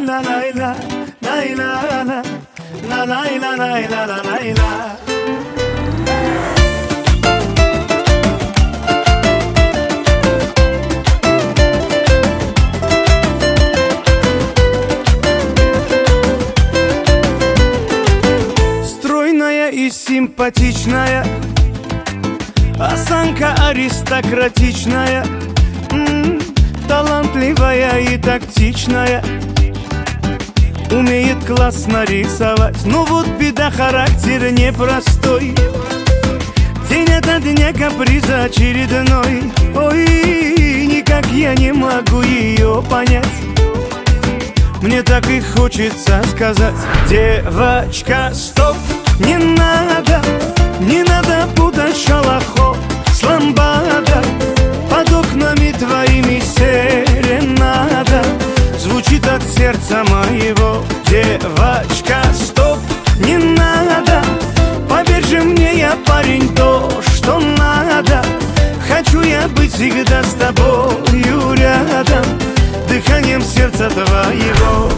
Стройная и симпатичная, осанка аристократичная, талантливая и тактичная, умеет классно рисовать. Но вот беда, характер непростой, день ото дня каприза очередной. Ой, никак я не могу ее понять. Мне так и хочется сказать: девочка, стоп, не надо путать шалахо с ламбадой. Под окнами твоими серенада звучит от сердца моего. Девочка, стоп, не надо, поверь же мне, я парень, то, что надо. Хочу я быть всегда с тобою рядом, дыханием сердца твоего.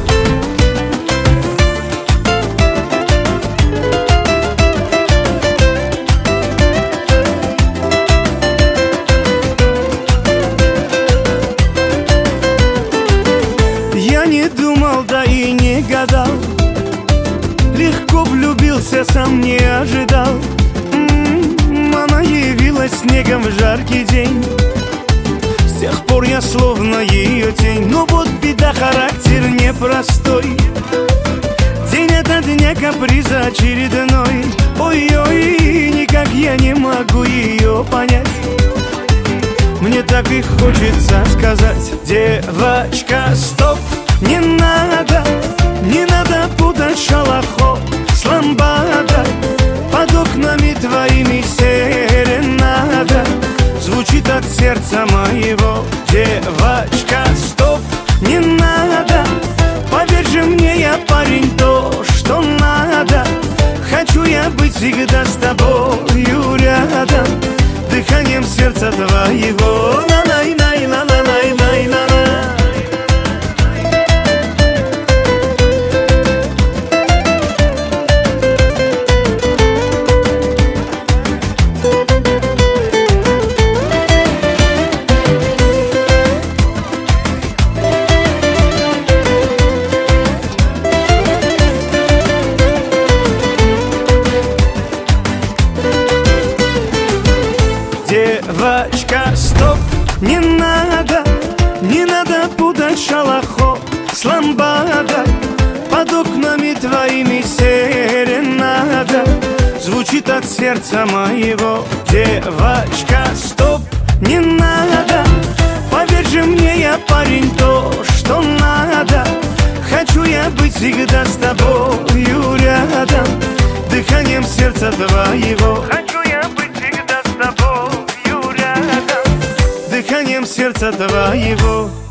Я не думал, да и не гадал, легко влюбился, сам не ожидал. Она явилась снегом в жаркий день, с тех пор я словно ее тень. Но вот беда, характер непростой, день ото дня каприза очередной. Ой-ой, никак я не могу ее понять. Мне так и хочется сказать: девочка, стоп, не надо путать шалахо с ламбадой. Под окнами твоими серенада звучит от сердца моего. Девочка, стоп, не надо, поверь же мне, я парень, то, что надо. Хочу я быть всегда с тобою рядом, дыханием сердца твоего. Девочка, стоп, не надо путать шалахо с ламбадой. Под окнами твоими серенада звучит от сердца моего. Девочка, стоп, не надо, поверь же мне, я парень, то, что надо. Хочу я быть всегда с тобою рядом, дыханием сердца твоего. Хочу я быть всегда с тобою рядом, дыханием сердца твоего.